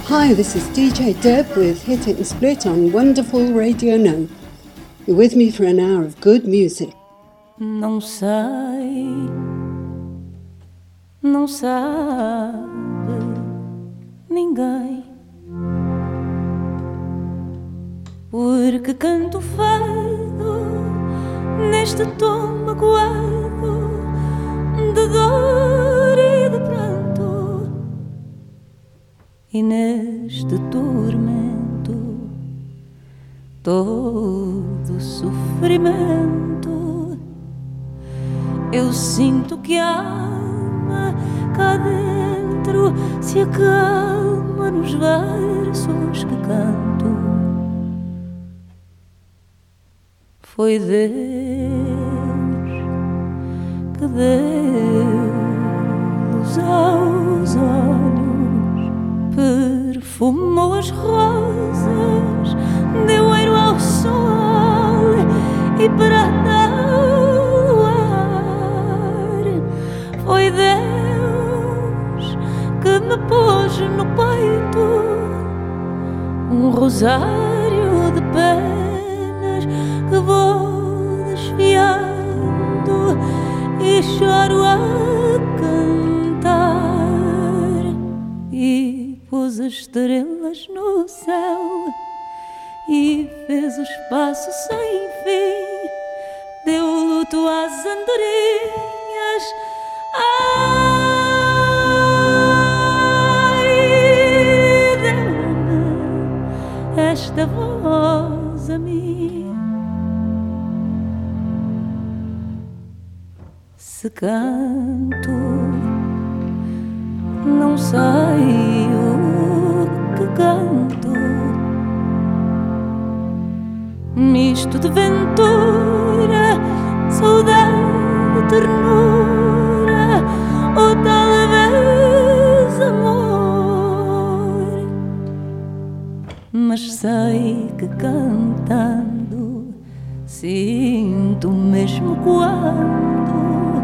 Hi, this is DJ Deb with Hit It and Split on Wonderful Radio Now. You're with me for an hour of good music. Não sei, não sabe ninguém, porque canto fado neste tom magoado de dor e de pranto, e neste tormento todo sofrimento. Eu sinto que a alma cá dentro se acalma nos versos que canto. Foi Deus que deu luz aos olhos, perfumou as rosas, deu ouro ao sol e prata ao luar. Foi Deus que me pôs no peito um rosário de penas que vou desfiando e choro a cantar. E pôs as estrelas no céu e fez o espaço sem fim, deu luto às andorinhas. Ai, deu-me esta voz a mim. Se canto, não sei o que canto, misto de ventura, saudade, ternura, ou talvez amor. Mas sei que cantando sinto mesmo quando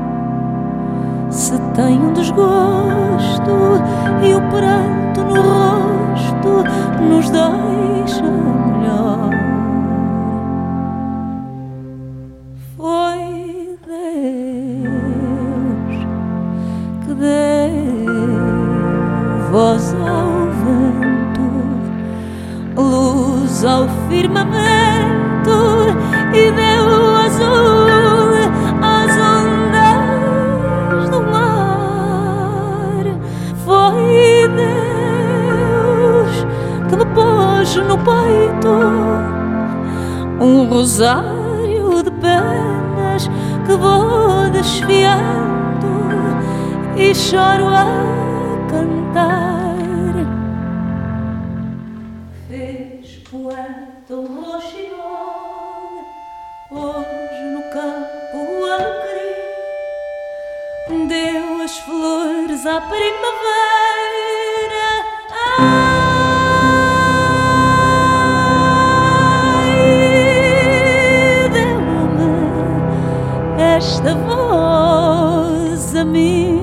se tem um desgosto e o pranto no rosto nos deixa melhor. Foi Deus que deu voz ao vento, luz ao firmamento e deu azul às ondas do mar. Foi Deus que me pôs no peito um rosário de penas que vou desfiando e choro a cantar. Fez poeta o roxinol, hoje no campo o alecrim, deu as flores à primavera. Ai, deu-me esta voz a mim.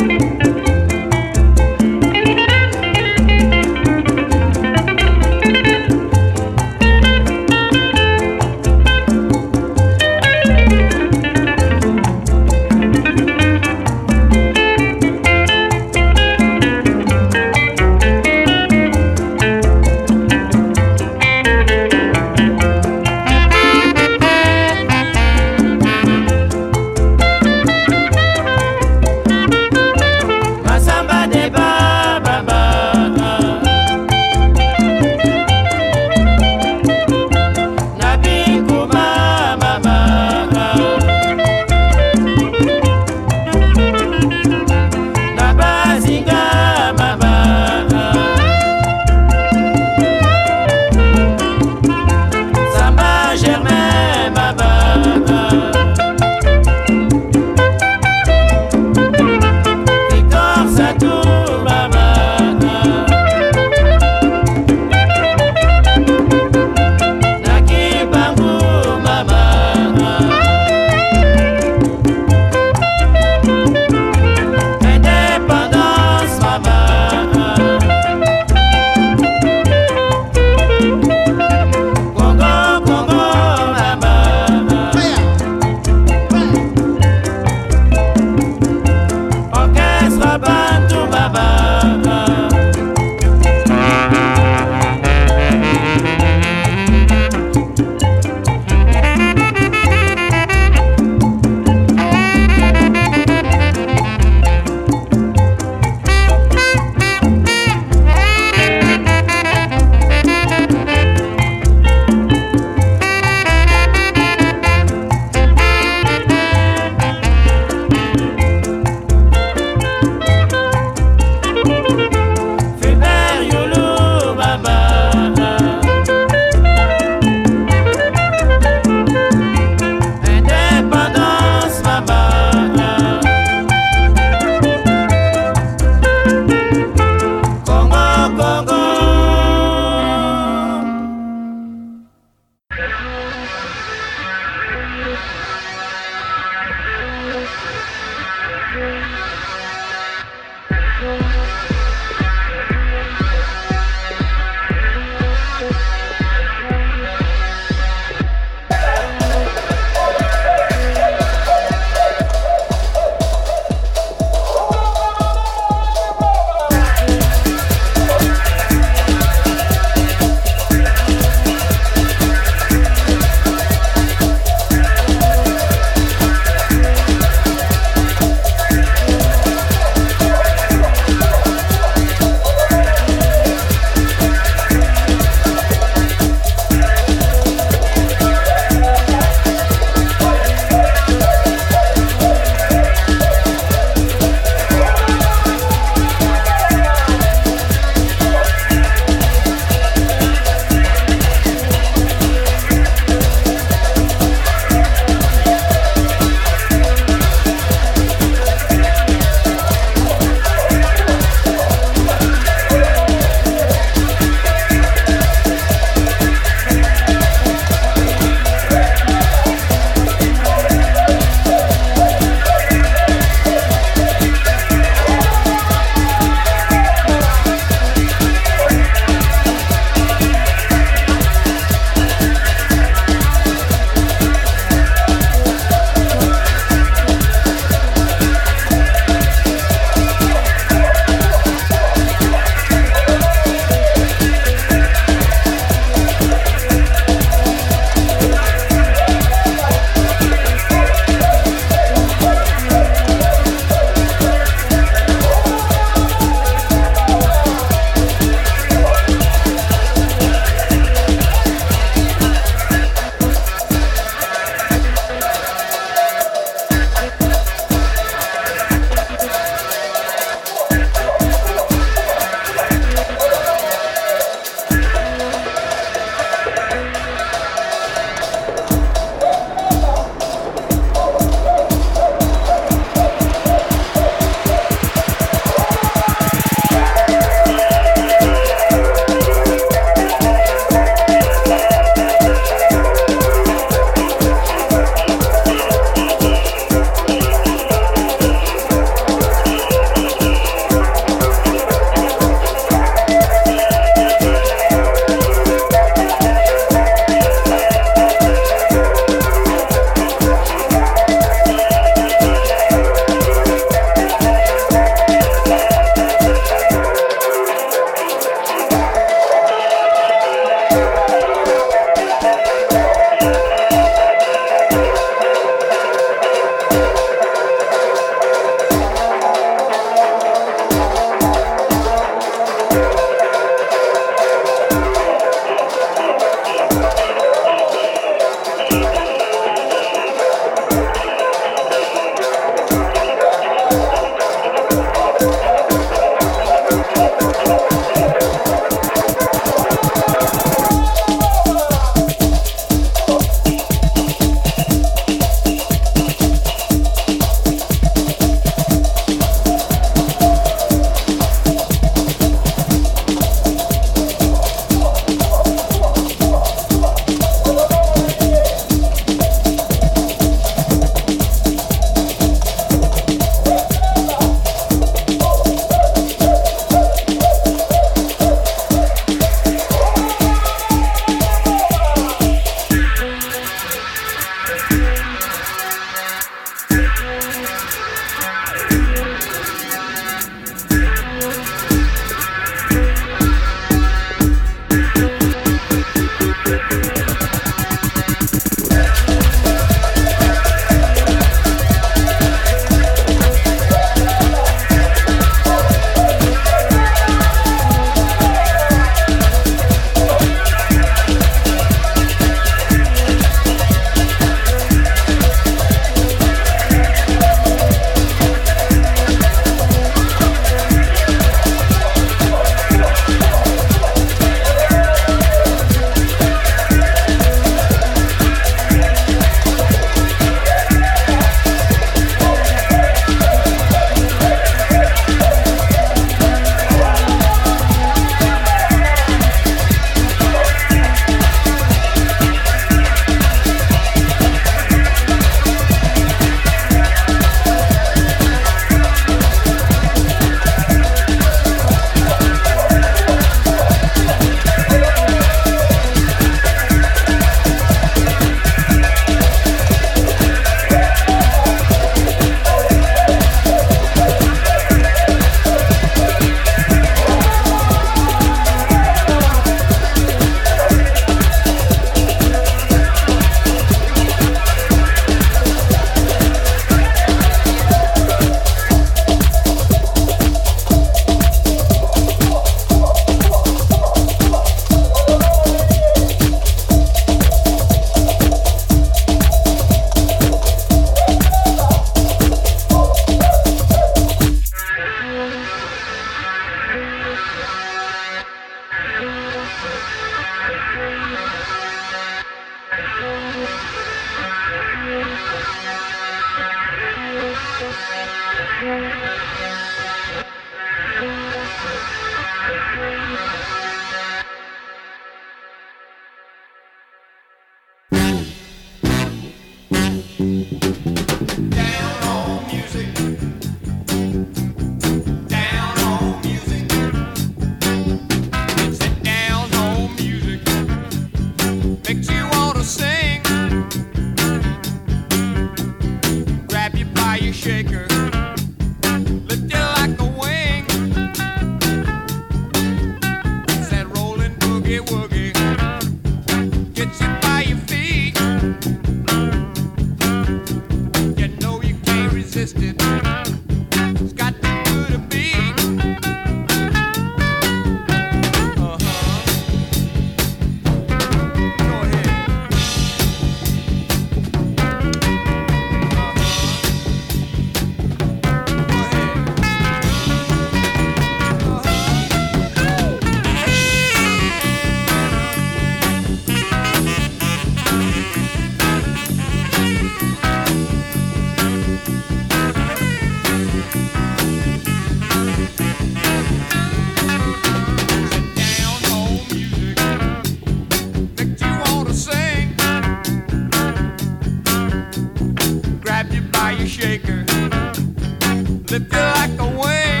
flip you like a wing.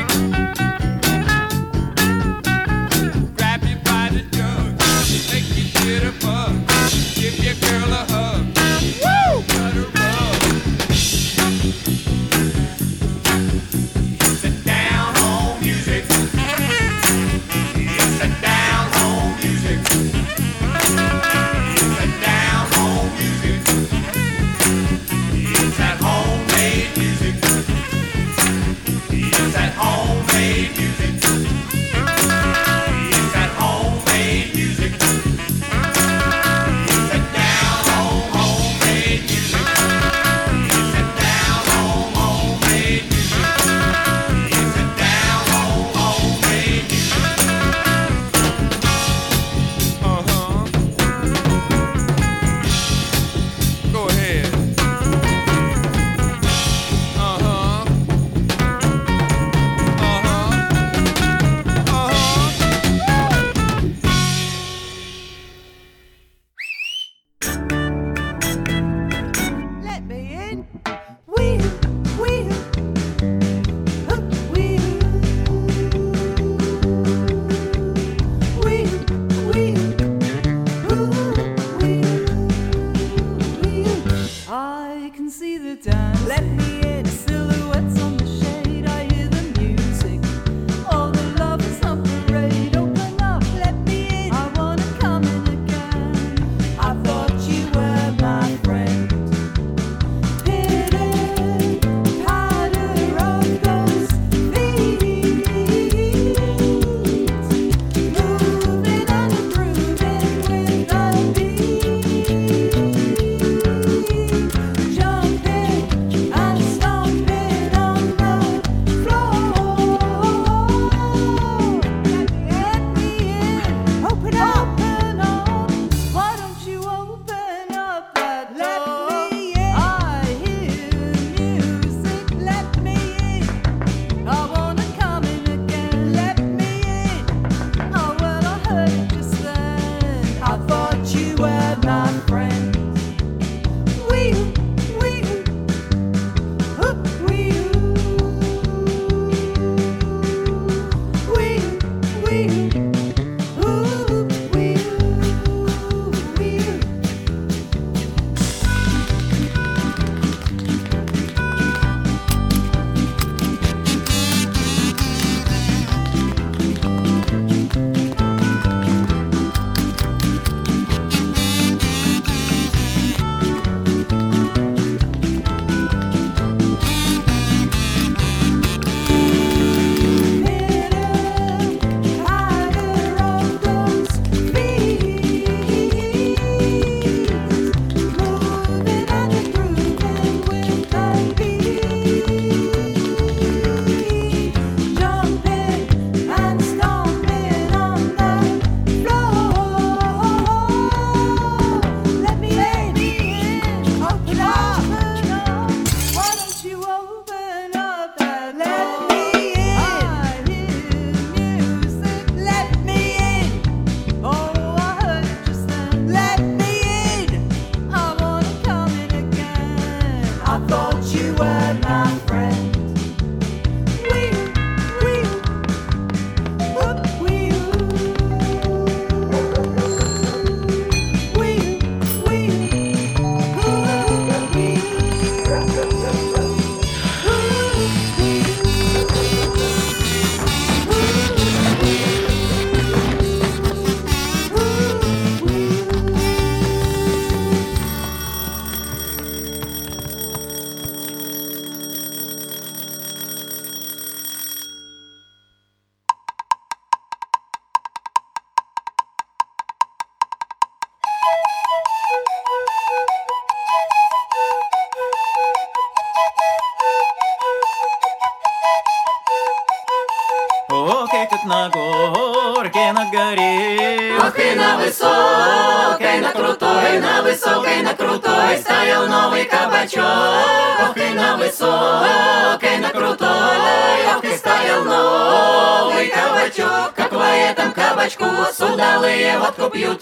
Grab you by the jug, make you jitterbug, give your girl a hug. Woo! Let her rub. It's a down home music. It's a down home music. It's a down home music. It's that homemade music. It's that homemade music. It's that homemade music. It's a down home homemade music. It's a down home homemade music. It's a down home homemade music. Go ahead. Let me in. Wheel, wheel, wheel. Wheel, wheel, wheel. I can see the dance. Let me in. Silhouettes on the shade. I hear the music. All the love is on parade. Open up, let me in. I wanna come in again. I thought you were my friend. Pitter, patter of those feet, moving and grooving with the beat, jumping and stomping on the floor. Let me in, open up, why don't you open up that door? Let me in. I hear music, let me in. I wanna come in again, let me in. Oh, well, I heard it just then. I thought you were my friend. Wheel, wheel, wheel. Wheel, wheel, wheel. на горке, на горе. Ох, и на высокой, на крутой, на высокой, на крутой стоял новый кабачок. Ох, и на высокой, на крутой, ох, и стоял новый кабачок. Как по этом кабачку судалые водку пьют.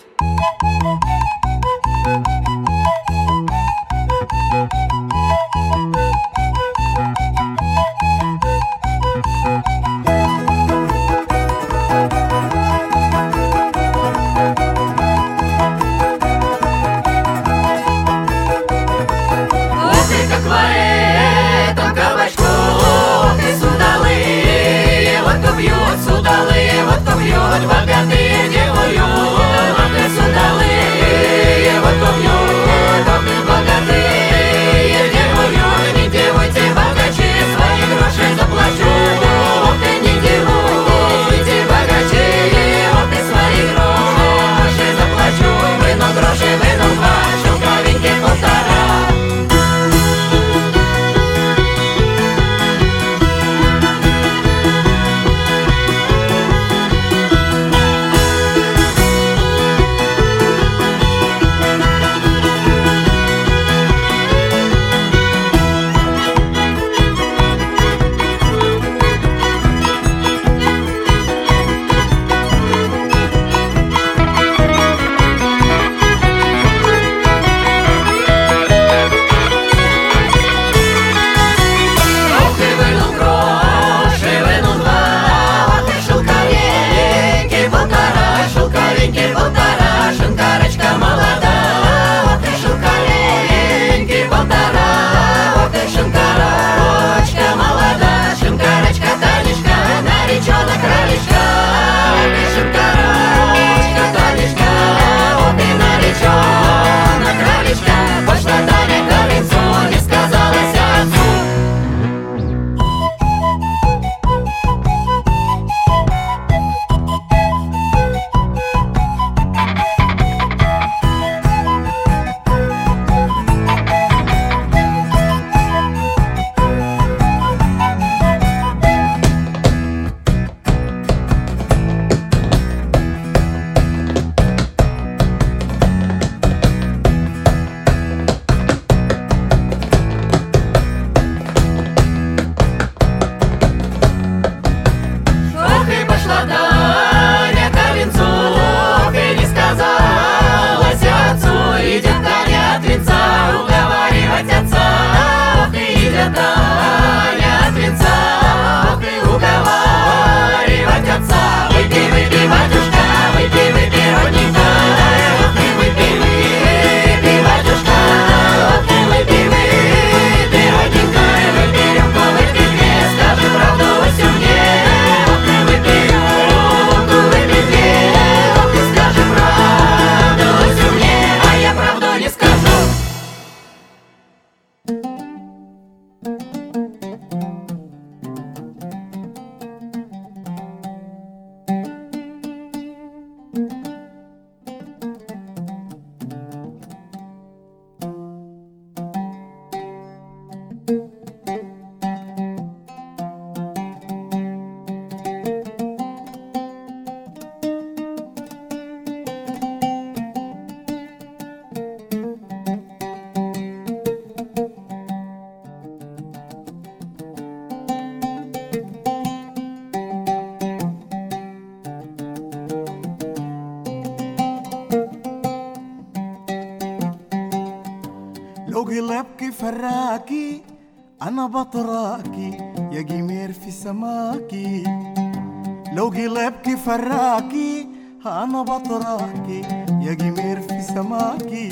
قلبك فراكي أنا بطراكي يا جمير في سماكي. لو قلبك فراكي أنا بطراكي يا جمير في سماكي.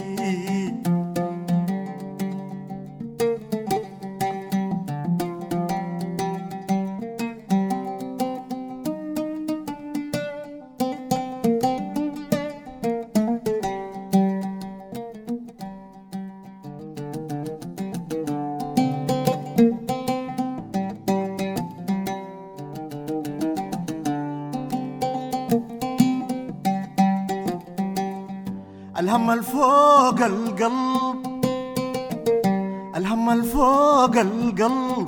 الهم الفوق القلب، الهم الفوق القلب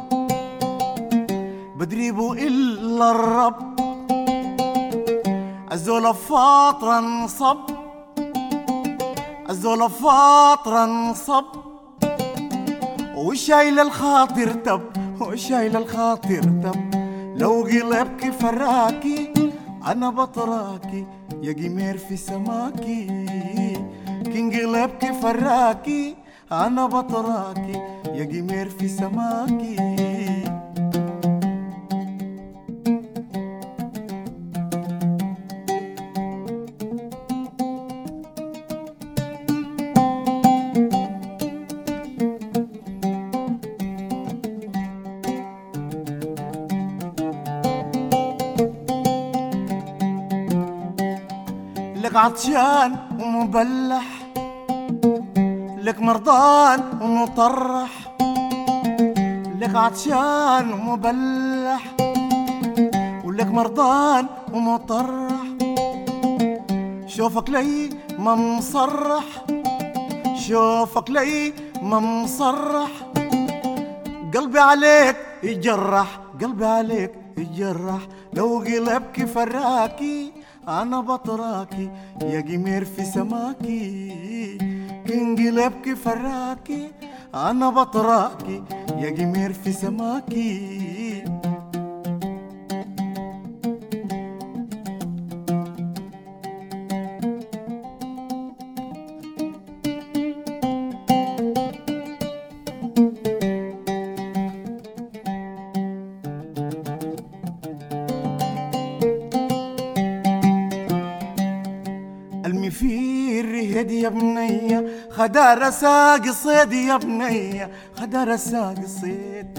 بدريبه إلا الرب. الزول فاطرا انصب، الزول فاطرا انصب وشايل الخاطر تب، وشايل الخاطر تب. لو قلبك فراكي أنا بطراكي يا جمير في سماكي. كن قلبك فراكي أنا بطراكي يا جمير في سماكي. لك عطشان ومبلح، لك مرضان ومطرح، لك عطشان ومبلح ولك مرضان ومطرح. شوفك لي ما مصرح، شوفك لي ما مصرح. قلبي عليك يجرح، قلبي عليك يجرح. لو قلبك فراكي أنا بطراكي يا جمير في سماكي. كن قلبك فراكي أنا بطراكي يا جمير في سماكي. المفير هدي يا بنية خدار ساق صيد يا بنية، خدار ساق صيد.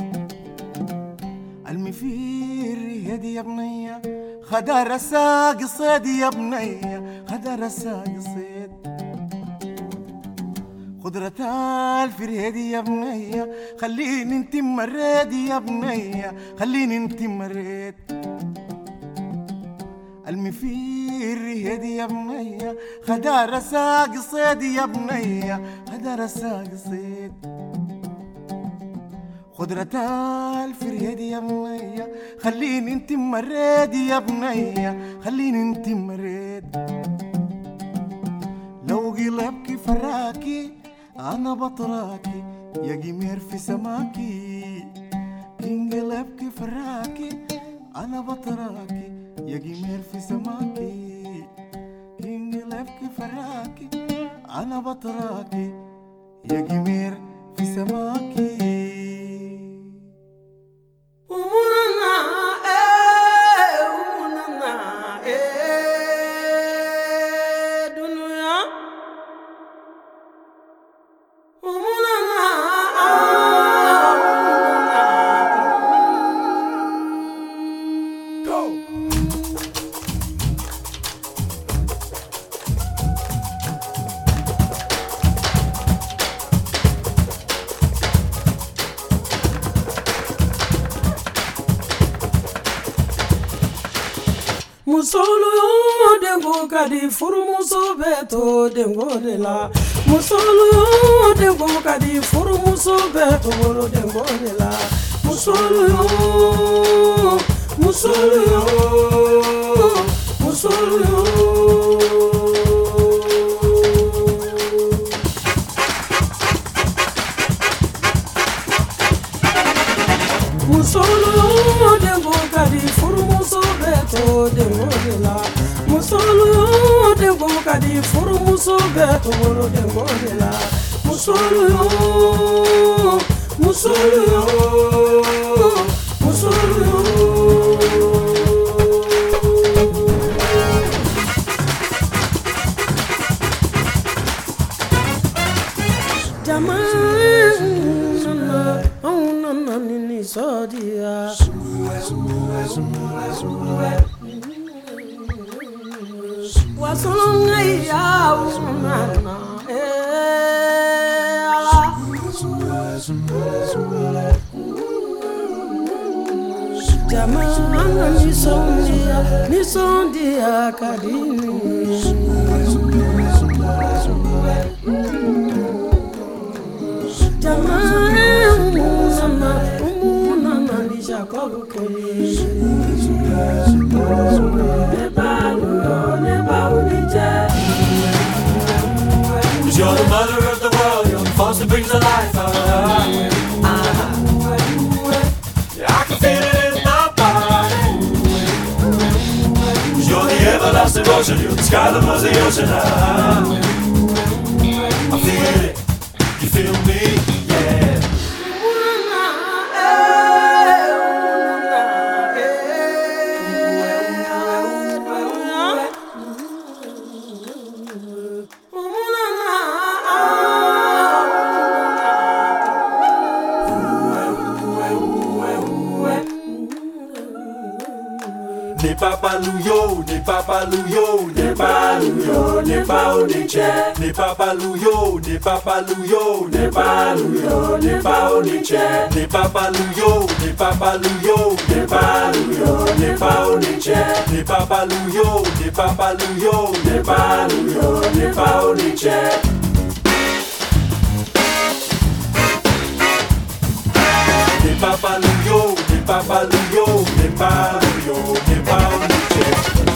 المفير هدي يا بنية خدار ساق صيد يا بنية، خدار ساق صيد. قدرة الفريد يا بنية خليني انت مريد يا بنية، خليني انت مريد. المفير هدي يا بنية خدار ساق صيد يا بنية، خدار ساق صيد. قدرة الفريد يا بنية خليني انت مريد يا بنية، خليني انت مريد. لو قلبك فراكي أنا بطراكي يا جمير في سماكي. كن قلبك فراكي أنا بطراكي يا جمير في سماكي. كن قلبك فراكي أنا بطراكي يا جمير في سماكي. Musolu yo dengo kadi furu muso beto dengo de la. Musolu yo dengo kadi furu muso beto dengo de la. Musolu yo, musolu yo, musolu yo. Musolu yo dengo kadi furu muso beto dengo de la. Musolu yo dengo kadi furu muso beto dengo de la. musolo yo, musolo yo, musolo yo. Sodia wasolonga ya umana jamana nisondia kadini jamana You're the mother of the world, you're the force that brings the life out. Yeah, I can feel it in my body. You're the everlasting ocean, you're the sky that was the ocean. I feel it, you feel me, yeah. Ne papaluyo, ne papaluyo, ne paluyo, ne paoniche. Ne papaluyo, ne papaluyo, ne paluyo, ne paoniche. Ne papaluyo, ne papaluyo, ne paluyo, ne paoniche. Ne papaluyo, ne papaluyo, ne paluyo, ne paoniche. Ne papaluyo, ne papaluyo, ne paluyo, ne paoniche.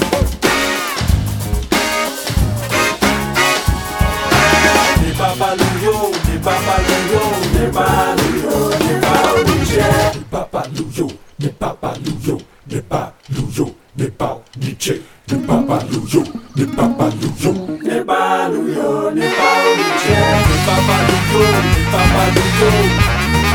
Ne papaluyo, ne papaluyo, ne paluyo, ne paoniche. Ne papaluyo, ne papaluyo, ne paluyo, ne paoniche. Ne papaluyo, ne papaluyo, ne paluyo, ne paoniche. Ne papaluyo, ne papaluyo.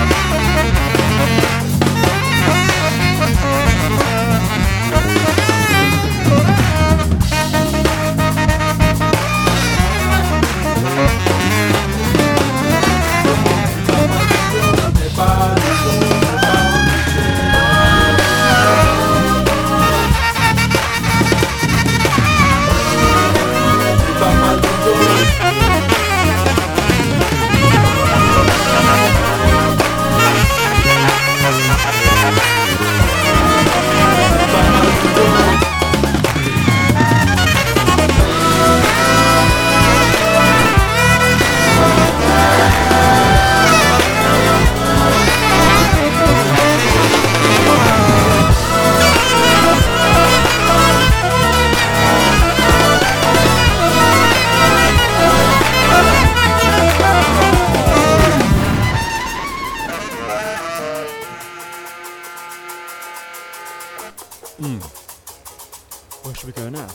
Where should we go now?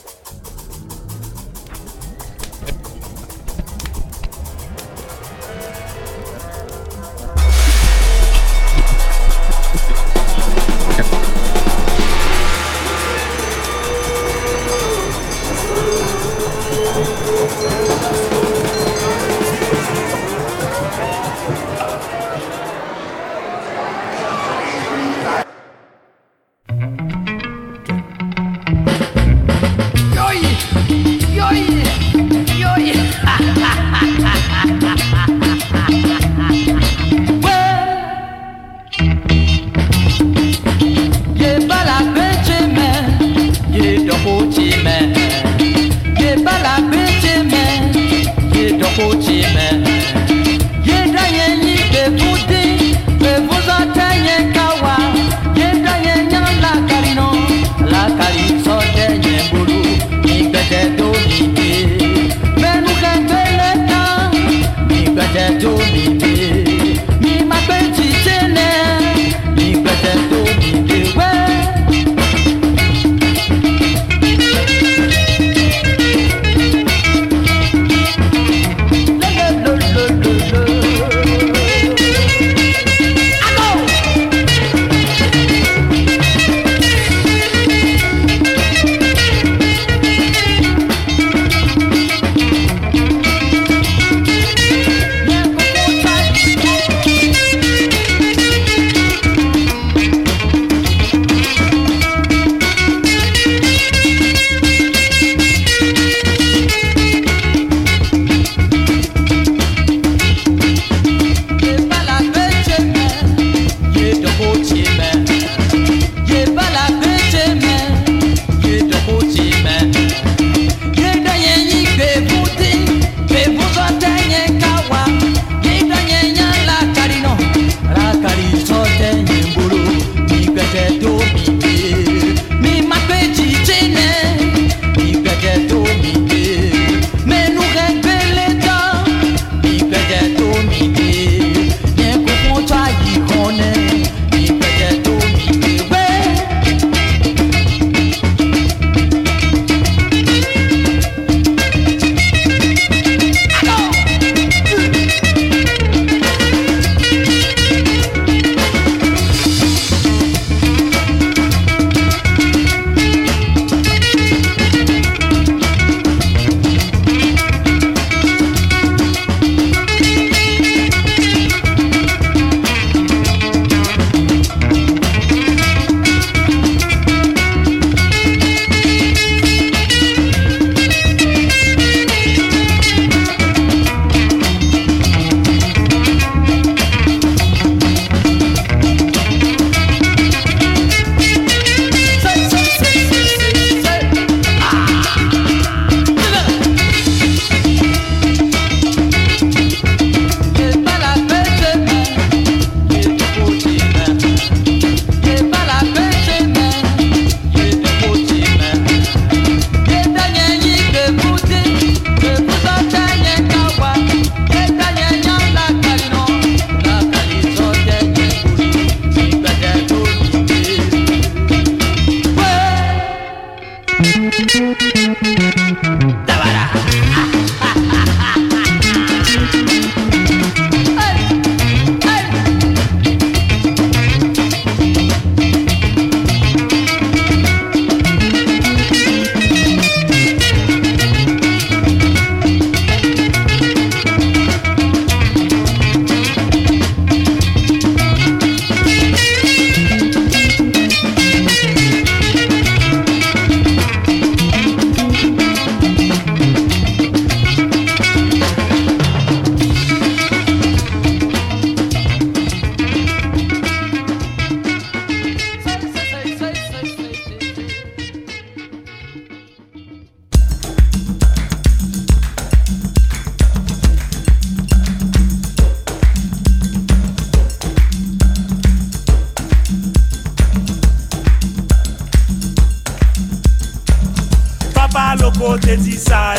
Loco te dit ça,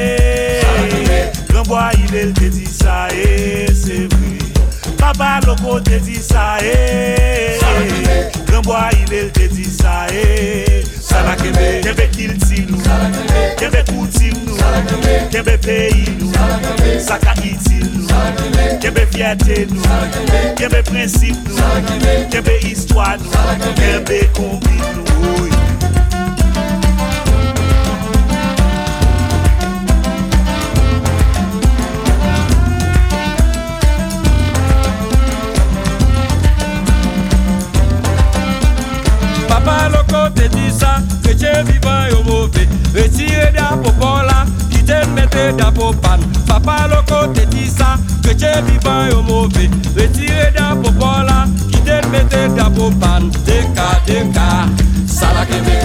Grand bois il est te dit ça, c'est vrai. Papa Loco te dit ça, Grand bois il est te dit ça, ça la kebe, kebe kill ti nou, kebe koutim nou, kebe pays nou, ça ka itil nou, kebe fierté nou, kebe principe nou, kebe histoire nou, kebe combi nou. Papa Loco te dit ça, que tu es vivant et mauvais. Retirez d'appo là, qui te mette d'appo pan. Papa Loco te dit ça, que tu es vivant et mauvais. Retirez d'appo là, qui te mette d'appo pan. Deka, ça la kebe.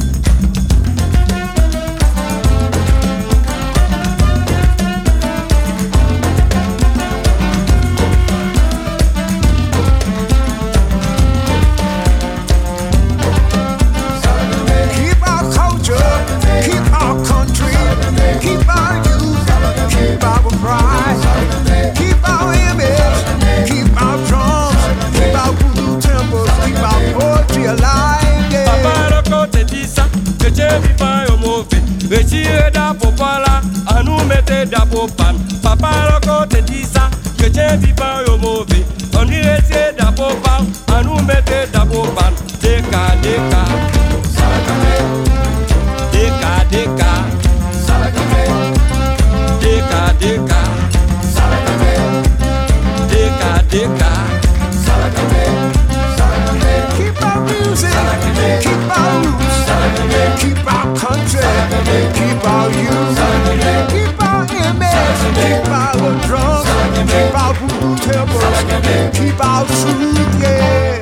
Retirez d'appo là, à nous mettre d'appo pan. Papa Loco te dit ça, que tu es vivant et mauvais. On y retire d'appo pan, à nous mettre d'appo pan. Deka, keep our music, keep our roots, keep our country, keep our youth, keep our image, keep our drums, keep our voodoo temples, keep our truth, yeah.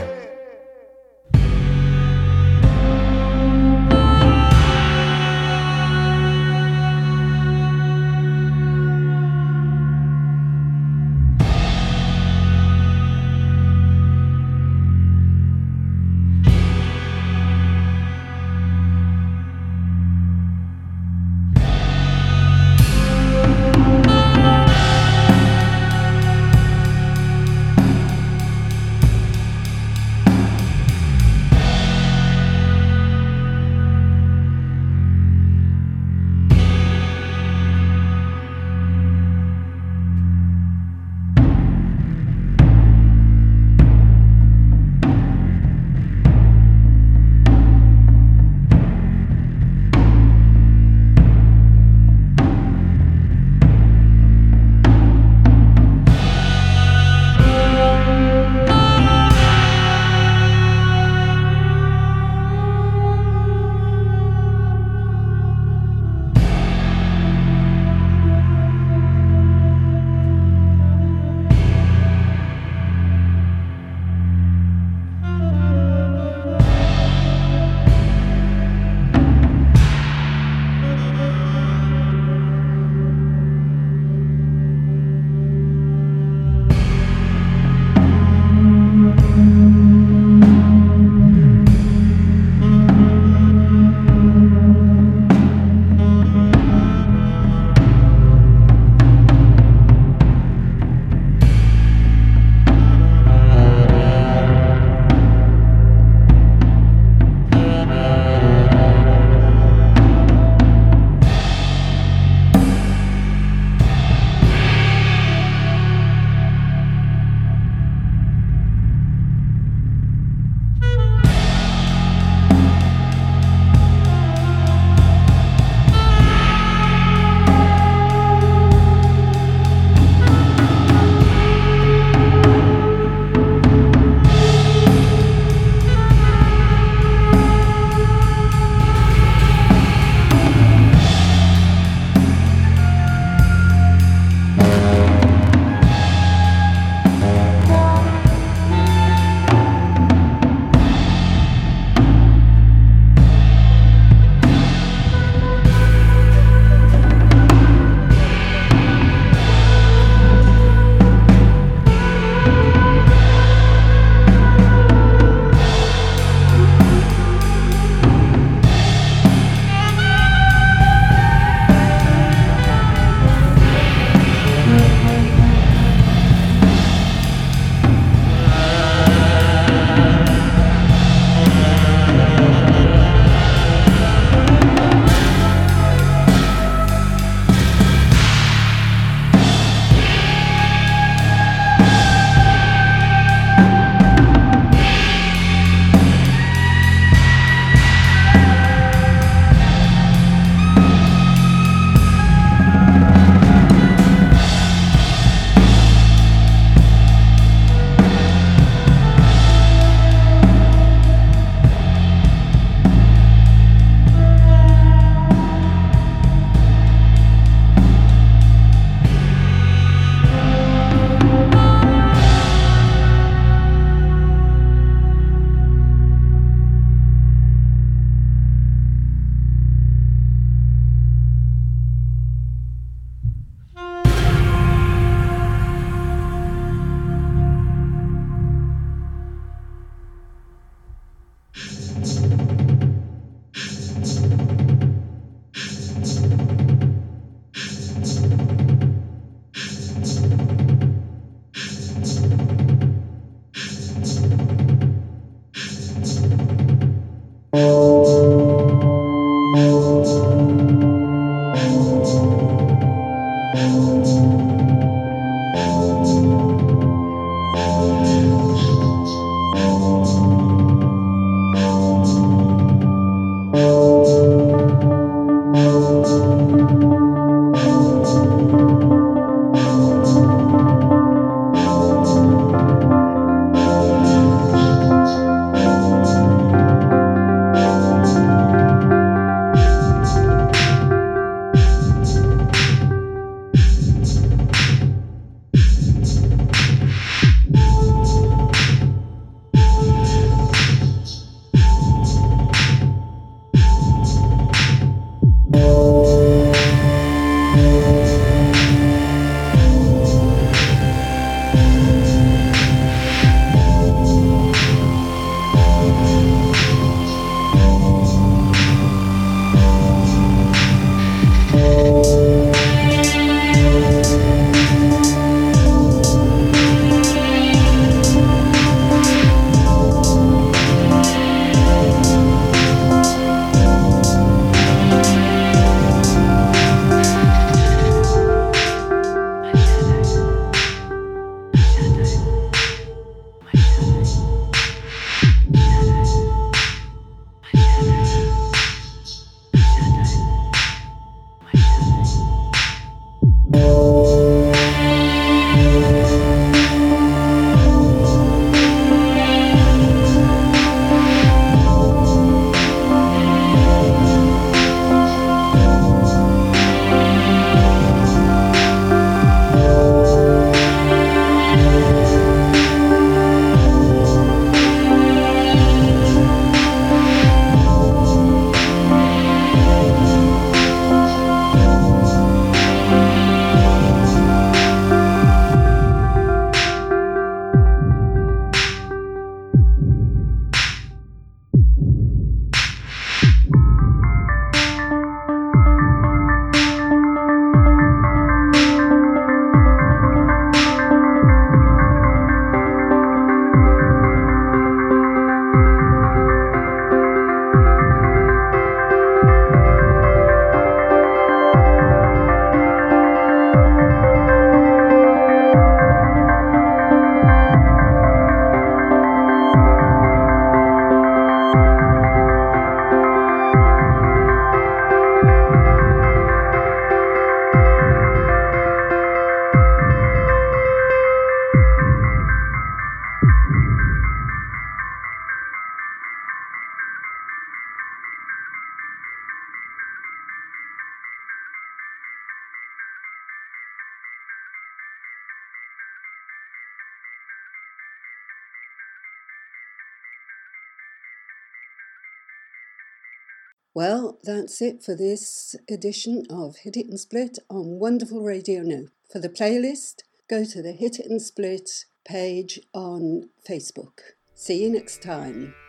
Well, that's it for this edition of Hit It and Split on Wonderful Radio Now. For the playlist, go to the Hit It and Split page on Facebook. See you next time.